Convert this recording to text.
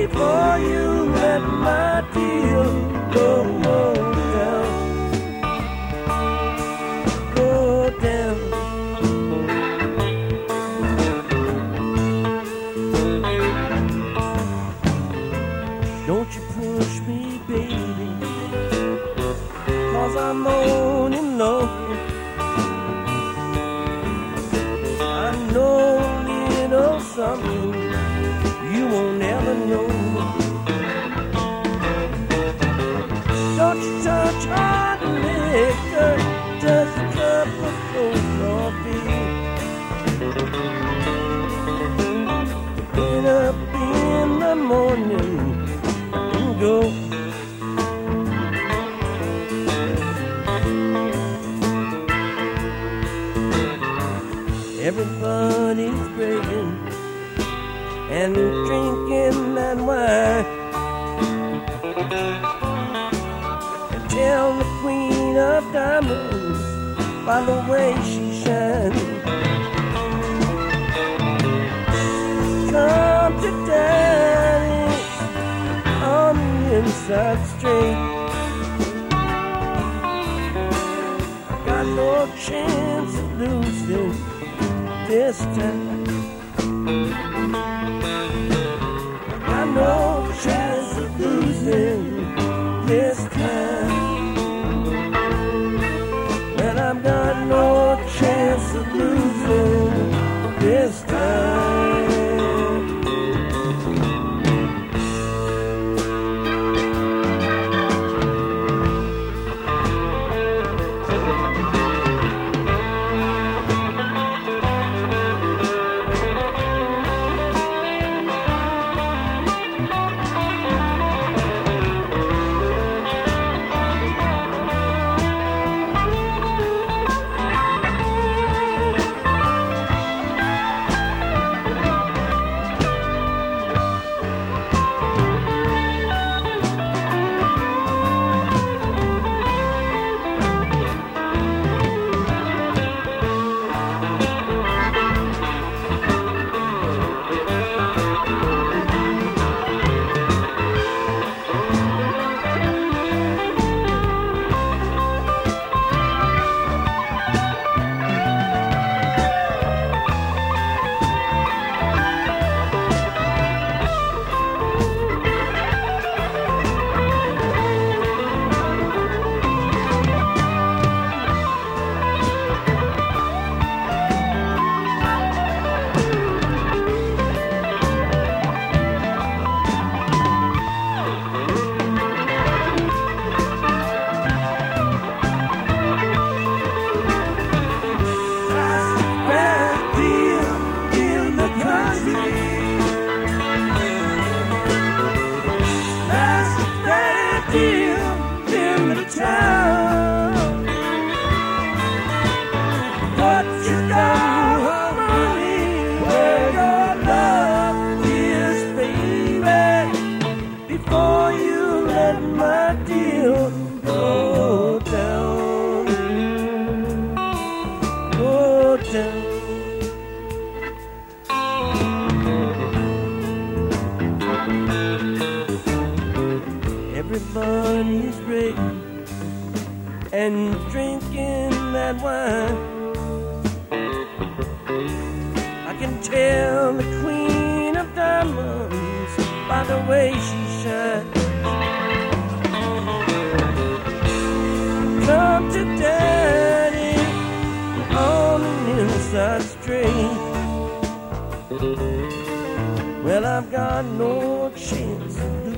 before you let my deal go down. Go down. Don't you push me, baby, 'cause I'm moaning low. I know a little something you won't ever know. Don't you touch hard liquor, just a cup of cold coffee. Get up in the morning and go. Everybody's breaking and drinking that wine, and tell the queen of diamonds by the way she shines. Come to daddy on the inside straight. I got no chance of losing this time. I no chance of losing this time. And I've got no chance of losing this time. Everybody's breaking and drinking that wine. I can tell the queen of diamonds by the way she shines. Come to daddy on an inside straight. Well, I've got no chance of